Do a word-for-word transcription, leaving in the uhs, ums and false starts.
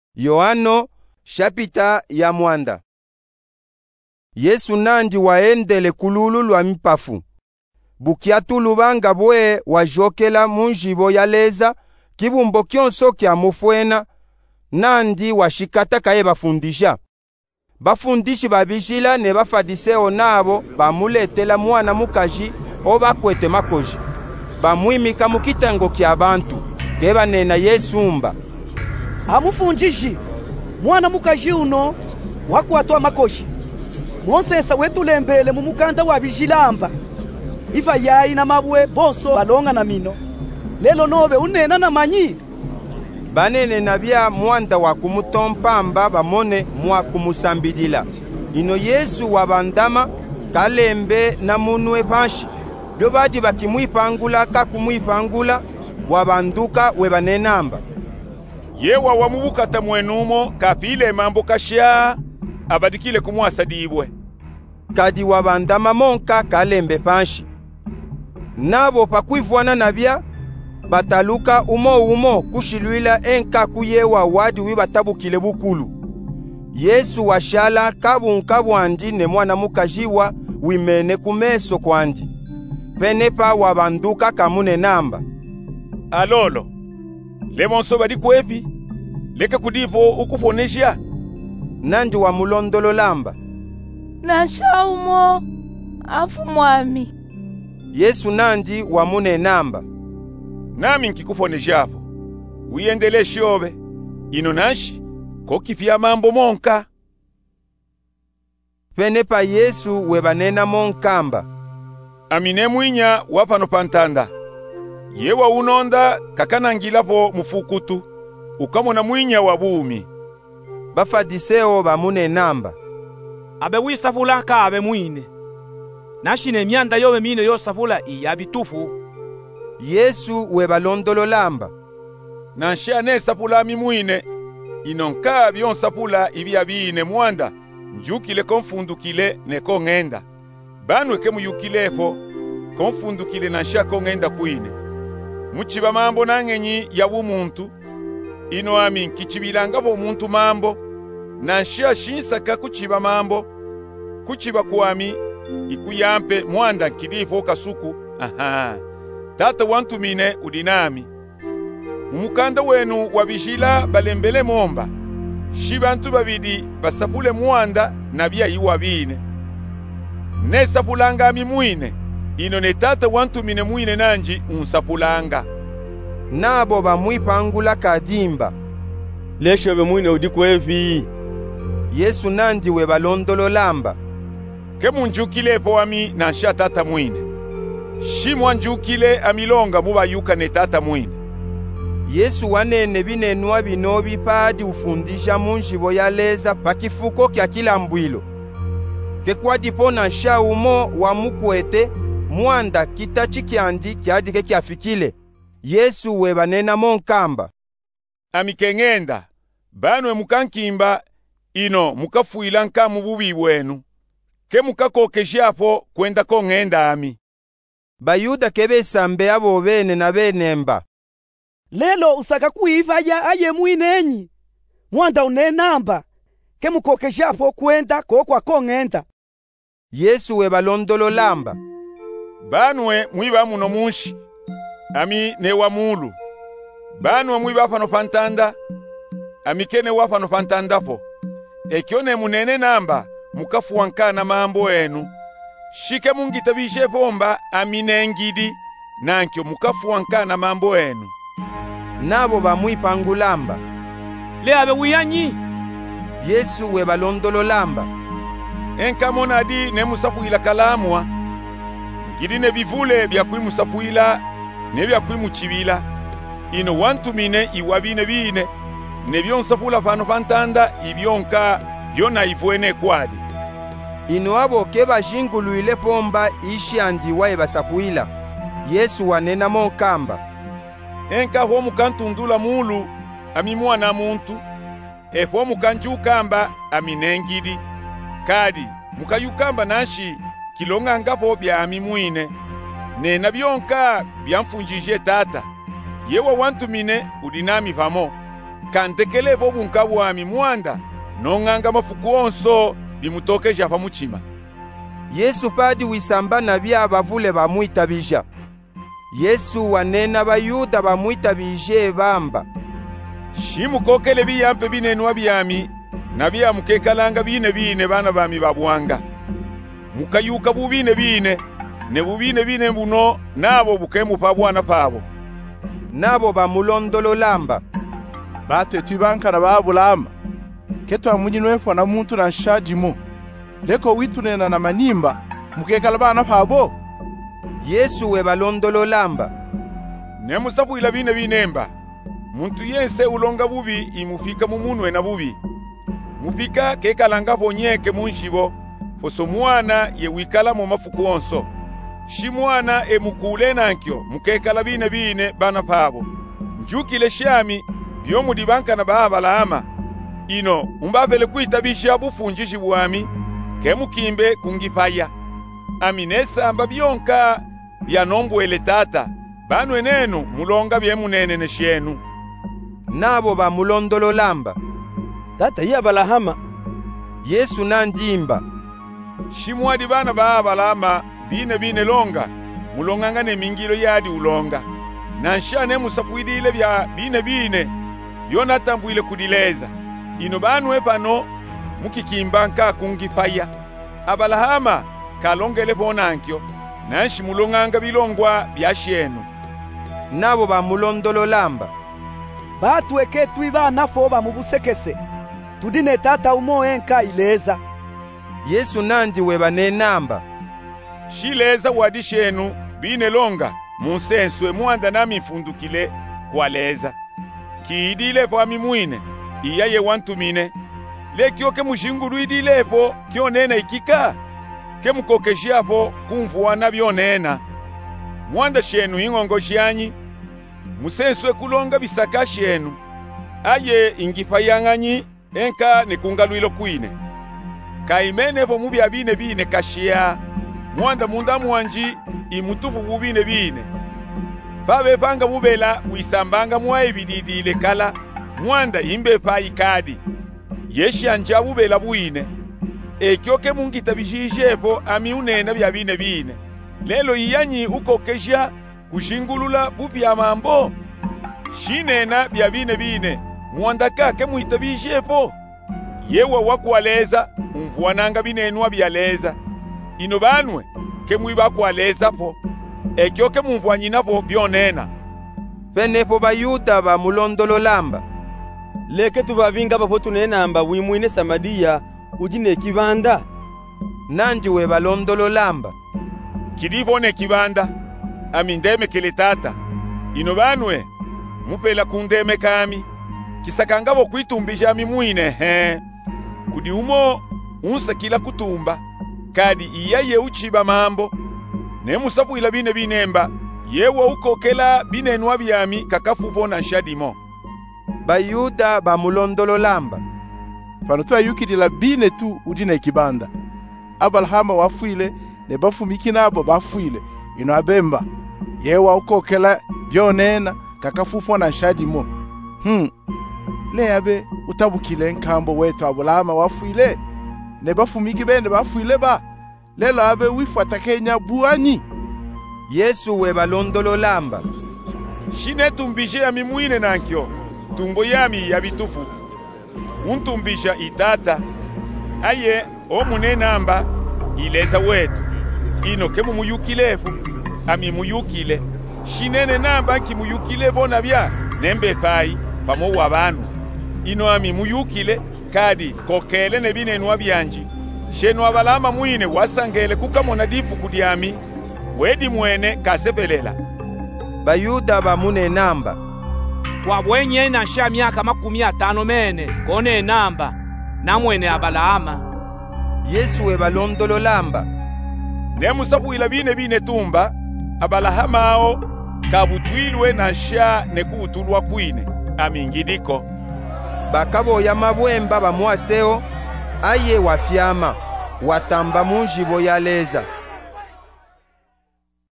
Yohano shapita ya mwanda. Yesu nandi waendele kululu lwa mipafu. Bukiatu lubanga bwe wajokela munjibo ya leza kibumbo kyonso kya mufwena nandi washikata kaye bafundisha. Bafundishi babijila ne bafadiseo nabo bamuletela mwana mukaji obakwete makoji. Bamwimika mukitengo kya bantu keba nena Yesu mba. Amufundishi mwana mukaji uno wakwatwa makoji. Monsesa wetu lembele mu mukanda wa bijilamba. Iva yayi na mabwe bonso balonga na mino. Lelo nobe unena na manyi. Banene nabia mwanda wa kumutompamba bamone mwa kumusambidila. Ino Yesu wabandama kalembe na munwe panshi. Byo badi bakimwipangula ka kumwipangula wabanduka webanenamba. Yewa wamubukata mwenumo kapile mambo kashya abadikile kumwasadibwe. Kadi wabandama monka kalembe panshi. Nabo pakuivwana nabia bataluka umo umo kushilwila enka kuyewa wadi wibatabukile bukulu. Yesu washala kabunka bwandi ne mwana mukajiwa wimene kumeso kwandi. Penepa wabanduka kamune namba. Alolo, lemonso badi kwepi, leka kudipo ukuponesha. Nandi wa mulondolo lamba. Na shaumo, afu mwami. Yesu nandi wa mune namba. Nami nkikuponesha hapo, uiendele shobe, ino nashi, kokifia mambo monka. Penepa Yesu webanena monkamba. Amine mwinya wapano pantanda. Yewa unonda kakanangilapo mufukutu, ukamona mwinya wabumi. Bafadiseo bamune namba. Abe wisafula ka abe mwine. Nashine myanda yobe mine yosafula iyabitufu. Yesu webalondolo lamba. Nansha ne sapula mi mwine. Inonka bion sapula ibia bine mwanda. Njukile konfundukile ne kongenda. Banwe ke muyukilepo konfundukile nansha kongenda kuine. Muchiba mambo nangenyi ya umuntu. Ino ami nkichibilanga po muntu mambo. Nansha shinsaka kuchiba mambo. Kuchiba kuami ikuyampe mwanda nkilipo kasuku. Aha. Tata wantu mine udinami. Mumukanda wenu wabishila balembele momba. Shibantu babidi basapule mwanda nabia iwa bine. Ne sapulanga mi mwine. Ino ne tata wantu mine mwine nanji unsapulanga. Nabo bamwipangula kadimba. Lesho be mwine udikwevi. Yesu nandi webalondolo lamba. Kemu njukilepo wami nansha tata mwine. Shimwa njukile amilonga muba yuka ne tata mwine. Yesu wanene binenwa binobi padi ufundisha munjibo ya leza pakifuko kya kila mbwilo. Kekwa dipo nansha umo wa mukwete mwanda kitachi kyandi kyadike kyafikile. Yesu webanena monkamba. Amikengenda, banwe mukankimba, ino mukafuila nka mububi wenu. Ke mukakokeshapo kwenda kongenda ami. Bayuda kebe sambe abo bene na benemba. Lelo usaka kuiva ya aye mwinenyi. Mwanda unenamba. Ke mukokeshapo kwenda kokwa kongenda. Yesu webalondolo lamba. Banwe mwiba muno munshi. Ami ne wa mulu. Banwe mwiba pano pantanda. Ami kene wa pano pantandapo. Ekione munene namba mukafuankana mambo enu. Shike mungitabishe pomba aminengidi nankyo mukafuankana mambo enu. Nabo bamwipangulamba. Le abe wiyanyi. Yesu webalondolo lamba. Enka monadi ne musapuila kalamwa. Ngidi ne bivule bya kwimusapuila ne bya kwimuchibila. Ino wantu mine iwabine bine ne byonsapula pano pantanda ibyonka byona ivuene kwadi. Ino abo keba jinguluile pomba ishi andi wae basapuila. Yesu wanena monkamba. Enka ho mukantundula mulu amimwa na muntu. Eho mukanjukamba aminengidi. Kadi mukayukamba nashi kilonga ngapo bya amimwine. Ne nabyonka byamfunjije tata. Yewa wantu mine udinami pamo. kantekelepo bunka bwami mwanda nong'anga mafuku onso bimutokeja pa muchima. Yesu padi wisamba na bya bavule bamwitabija. Yesu wanena bayuda bamwitabije bamba. Shimukokele biyampe binenwa byami na byamukekalanga bine bine bana bami babwanga. Mukayuka bubine bine ne bubine bine buno nabo bukemu pa bwana pabo. Nabo bamulondololamba. Bate tubankana babulama. Ketwa munyinwefo na muntu na shajimo. Leko witunena na manimba mukekala bana pabo. Yesu we balondololamba. Ne musapuila bine binemba. Muntu yense ulonga bubi imufika mumunwe na bubi. Mufika kekalanga ponyeke munshibo. Foso mwana ye wikala mu mafuku onso. Shi mwana emukule nankyo mukekala bine bine bana pabo. Njukile shami byo mudibanka na baba lama. Ino umbavele kuitabisha bufunjishi bwami kemukimbe kungifaya. Aminesa amba byonka byanombwele tata. Banu enenu mulonga byemunene neshenu. Nabo bamulondololamba. Tata ya balahama. Yesu nandimba. Shimwadi bana baba lama bine bine longa mulonganga ne mingiro yadi ulonga. Nanshane musapuidile bya bine bine byona tambwile kudileza. Ino banu epano mukikimbanka kungifaya. Abalahama kalongele bonankyo nanshi mulonganga bilongwa byashenu. Nabo bamulondololamba. Batweke twibana fo bamubusekese. Tudine tata umo enka ileza. Yesu nandi we banenamba. Shileza wadishenu bine longa munsenswe mwanda na mifundukile kwaleza. Kiidile po amimwine iyaye wantumine. Lekyo ke mushinguru idilepo kyo nena ikika. Ke mukokeshiapo kumvuwa na byonena. Mwanda shenu ingongo shianyi. Musenswe kulonga bisaka shenu. Aye ingifayanganyi enka nekungaluilo kuine. Kaimene po mubya bine bine kashia. Mwanda munda mwanji imutufu bubine bine. Pabe panga bubela wisambanga mwa ibididile kala. Mwanda imbe pa ikadi. Yeshi anja bubela buine. Ekyoke mungita bishishepo ami unena bya bine bine. Lelo iyanyi ukokesha kushingulula bupya mambo. Shinena bya bine bine. Mwanda kake muitabishepo. Yewa wakualeza umvuananga binenwa byaleza. Ino banwe ke mwiba kualeza po. Ekyoke mumvuanyina po byonena. Penepo bayuda bamulondololamba. Leke tubabinga bafo tunenamba wimwine Samariya ujine kibanda. Nandi we balondololamba. Kidivone kibanda amindeme kele tata. Ino banwe mupela kundeme kami kisakangabo kwitumbisha mimwine he. Kudi umo unsa kila kutumba kadi iyaye uchiba mambo ne musapu ila bine binemba yewa ukokela binenwa byami kakafupo na shadimo. Bayuda bamulondololamba. Fano tuwa yukidila bine tu ujine kibanda. Abalahama wafuile ne bafumiki nabo bafuile. Ino abemba yewa ukokela byonena kakafupo na shadimo. Hmm. Le abe utabukile nkambo wetu abulama wafuile ne bafumiki bende bafuile ba lelo abe wifata Kenya buani. Yesu we balondololamba. Shine tumbishe ya mimwine nankyo tumbo yami ya bitufu untumbisha itata aye omune namba ileza wetu ino kemu muyukilefu ami muyukile shinene namba ki muyukile bona bya nembe pai pamo wabanu ino ami muyukile kadi kokele ne binenwa byanji shenu abalama mwine wasangele kukamona difu kudiami wedi mwene kasepelela. Bayuda bamune namba. Twabwenye na sha miaka makumi atano mene kone namba na mwene abalama. Yesu we balondololamba. Ne musapu ila bine bine tumba abalahama ao kabutwilwe na sha ne kubutulwa kwine amingidiko. Bakabo ya mabwemba bamwaseo aye wafyama watamba munjibo ya leza.